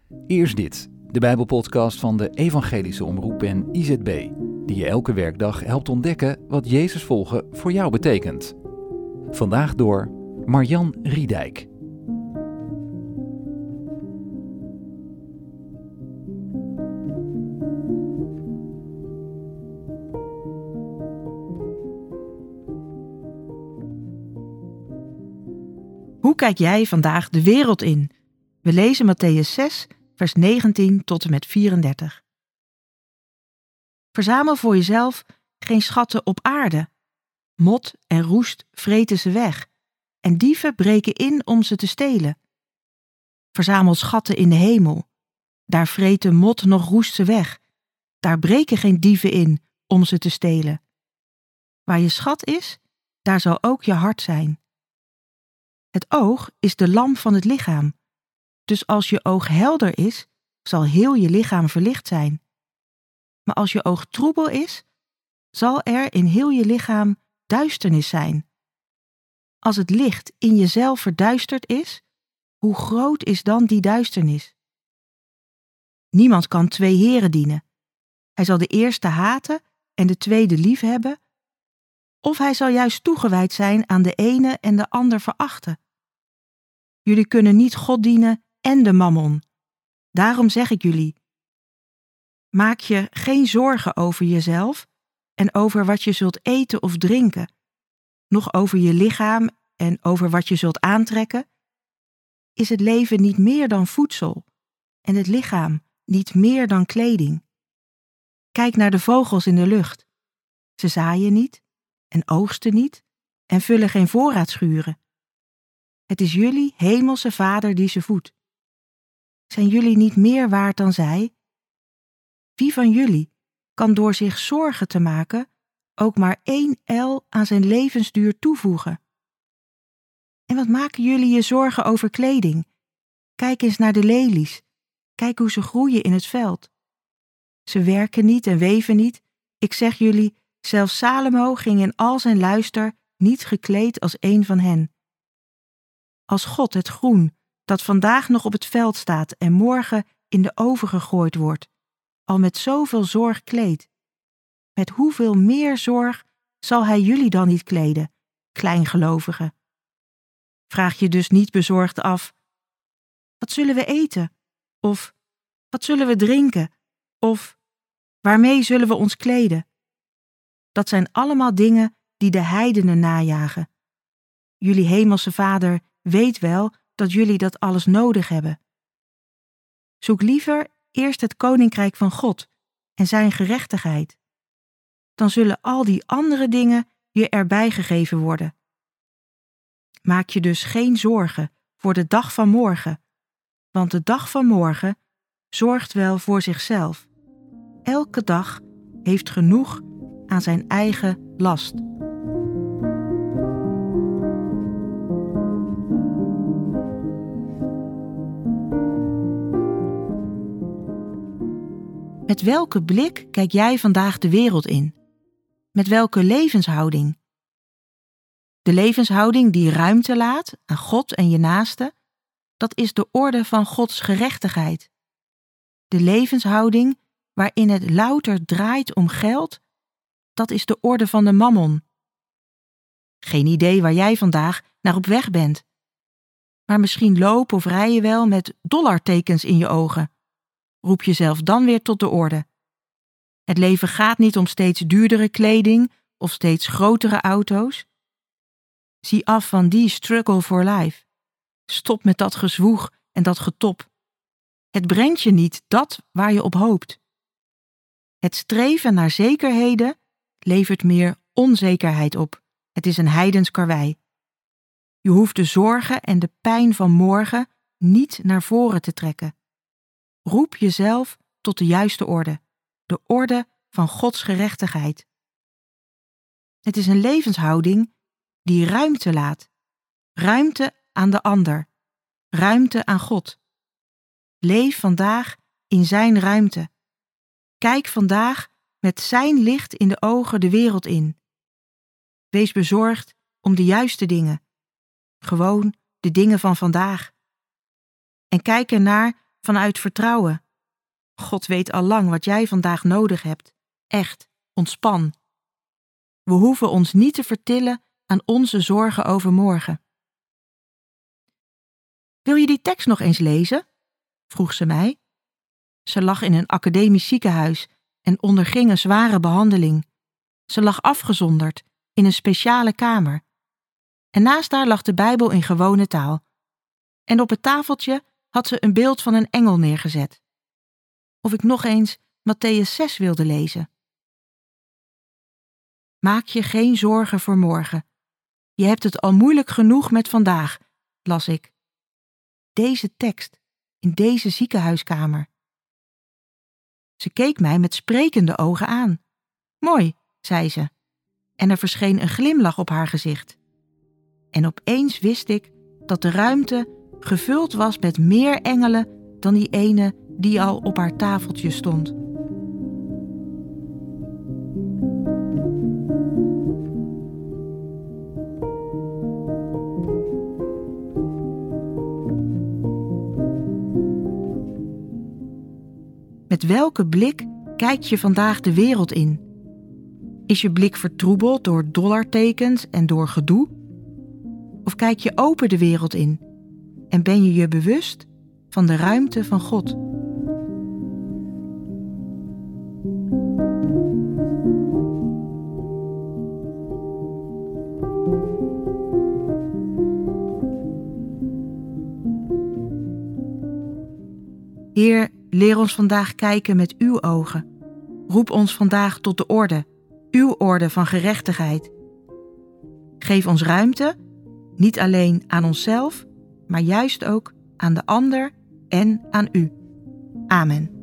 Eerst dit, de Bijbelpodcast van de Evangelische Omroep en IZB, die je elke werkdag helpt ontdekken wat Jezus volgen voor jou betekent. Vandaag door Marjan Riedijk. Hoe kijk jij vandaag de wereld in? We lezen Mattheüs 6, vers 19 tot en met 34. Verzamel voor jezelf geen schatten op aarde. Mot en roest vreten ze weg, en dieven breken in om ze te stelen. Verzamel schatten in de hemel. Daar vreten mot nog roest ze weg. Daar breken geen dieven in om ze te stelen. Waar je schat is, daar zal ook je hart zijn. Het oog is de lamp van het lichaam. Dus als je oog helder is, zal heel je lichaam verlicht zijn. Maar als je oog troebel is, zal er in heel je lichaam duisternis zijn. Als het licht in jezelf verduisterd is, hoe groot is dan die duisternis? Niemand kan twee heren dienen. Hij zal de eerste haten en de tweede liefhebben, of hij zal juist toegewijd zijn aan de ene en de ander verachten. Jullie kunnen niet God dienen en de mammon. Daarom zeg ik jullie, maak je geen zorgen over jezelf en over wat je zult eten of drinken, noch over je lichaam en over wat je zult aantrekken. Is het leven niet meer dan voedsel en het lichaam niet meer dan kleding? Kijk naar de vogels in de lucht. Ze zaaien niet en oogsten niet en vullen geen voorraadschuren. Het is jullie hemelse Vader die ze voedt. Zijn jullie niet meer waard dan zij? Wie van jullie kan door zich zorgen te maken ook maar 1 el aan zijn levensduur toevoegen? En wat maken jullie je zorgen over kleding? Kijk eens naar de lelies. Kijk hoe ze groeien in het veld. Ze werken niet en weven niet. Ik zeg jullie, zelfs Salomo ging in al zijn luister niet gekleed als een van hen. Als God het groen, dat vandaag nog op het veld staat en morgen in de oven gegooid wordt, al met zoveel zorg kleedt, met hoeveel meer zorg zal hij jullie dan niet kleden, kleingelovigen? Vraag je dus niet bezorgd af, wat zullen we eten? Of wat zullen we drinken? Of waarmee zullen we ons kleden? Dat zijn allemaal dingen die de heidenen najagen. Jullie hemelse Vader weet wel dat jullie dat alles nodig hebben. Zoek liever eerst het koninkrijk van God en zijn gerechtigheid. Dan zullen al die andere dingen je erbij gegeven worden. Maak je dus geen zorgen voor de dag van morgen, want de dag van morgen zorgt wel voor zichzelf. Elke dag heeft genoeg aan zijn eigen last. Met welke blik kijk jij vandaag de wereld in? Met welke levenshouding? De levenshouding die ruimte laat aan God en je naaste, dat is de orde van Gods gerechtigheid. De levenshouding waarin het louter draait om geld, dat is de orde van de mammon. Geen idee waar jij vandaag naar op weg bent. Maar misschien loop of rij je wel met dollartekens in je ogen. Roep jezelf dan weer tot de orde. Het leven gaat niet om steeds duurdere kleding of steeds grotere auto's. Zie af van die struggle for life. Stop met dat gezwoeg en dat getop. Het brengt je niet dat waar je op hoopt. Het streven naar zekerheden levert meer onzekerheid op. Het is een heidens karwei. Je hoeft de zorgen en de pijn van morgen niet naar voren te trekken. Roep jezelf tot de juiste orde, de orde van Gods gerechtigheid. Het is een levenshouding die ruimte laat. Ruimte aan de ander, ruimte aan God. Leef vandaag in zijn ruimte. Kijk vandaag met zijn licht in de ogen de wereld in. Wees bezorgd om de juiste dingen. Gewoon de dingen van vandaag. En kijk ernaar vanuit vertrouwen. God weet al lang wat jij vandaag nodig hebt. Echt, ontspan. We hoeven ons niet te vertillen aan onze zorgen over morgen. Wil je die tekst nog eens lezen? Vroeg ze mij. Ze lag in een academisch ziekenhuis en onderging een zware behandeling. Ze lag afgezonderd in een speciale kamer. En naast haar lag de Bijbel in gewone taal. En op het tafeltje had ze een beeld van een engel neergezet. Of ik nog eens Mattheüs 6 wilde lezen. Maak je geen zorgen voor morgen. Je hebt het al moeilijk genoeg met vandaag, las ik. Deze tekst, in deze ziekenhuiskamer. Ze keek mij met sprekende ogen aan. Mooi, zei ze. En er verscheen een glimlach op haar gezicht. En opeens wist ik dat de ruimte gevuld was met meer engelen dan die ene die al op haar tafeltje stond. Met welke blik kijk je vandaag de wereld in? Is je blik vertroebeld door dollartekens en door gedoe? Of kijk je open de wereld in en ben je je bewust van de ruimte van God? Heer, leer ons vandaag kijken met uw ogen. Roep ons vandaag tot de orde, uw orde van gerechtigheid. Geef ons ruimte, niet alleen aan onszelf, maar juist ook aan de ander en aan u. Amen.